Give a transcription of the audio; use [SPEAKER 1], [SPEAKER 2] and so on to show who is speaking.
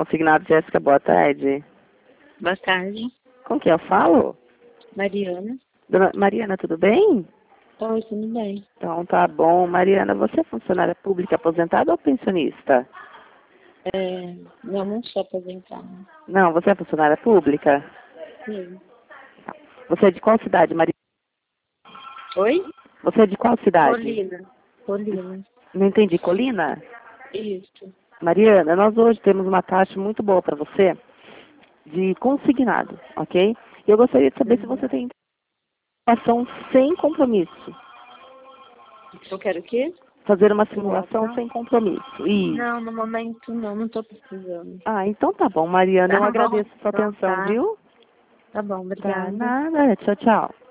[SPEAKER 1] Consignado, Jéssica, boa tarde.
[SPEAKER 2] Boa tarde.
[SPEAKER 1] Com quem eu falo?
[SPEAKER 2] Mariana.
[SPEAKER 1] Dona Mariana, tudo bem?
[SPEAKER 2] Oi, tudo bem.
[SPEAKER 1] Então tá bom. Mariana, você é funcionária pública aposentada ou pensionista?
[SPEAKER 2] Não sou aposentada.
[SPEAKER 1] Não, você é funcionária pública?
[SPEAKER 2] Sim.
[SPEAKER 1] Você é de qual cidade, Mariana?
[SPEAKER 2] Oi?
[SPEAKER 1] Você é de qual cidade?
[SPEAKER 2] Colina.
[SPEAKER 1] Não entendi. Colina?
[SPEAKER 2] Isso.
[SPEAKER 1] Mariana, nós hoje temos uma taxa muito boa para você de consignado, ok? E eu gostaria de saber se você tem informação sem compromisso.
[SPEAKER 2] Eu quero o quê?
[SPEAKER 1] Fazer uma simulação sem compromisso. Isso.
[SPEAKER 2] Não, no momento não tô precisando.
[SPEAKER 1] Ah, então tá bom, Mariana. Eu
[SPEAKER 2] Tá bom.
[SPEAKER 1] agradeço a sua
[SPEAKER 2] Então
[SPEAKER 1] atenção,
[SPEAKER 2] tá.
[SPEAKER 1] viu?
[SPEAKER 2] Tá bom,
[SPEAKER 1] Tá,
[SPEAKER 2] obrigada.
[SPEAKER 1] nada. Tchau, tchau.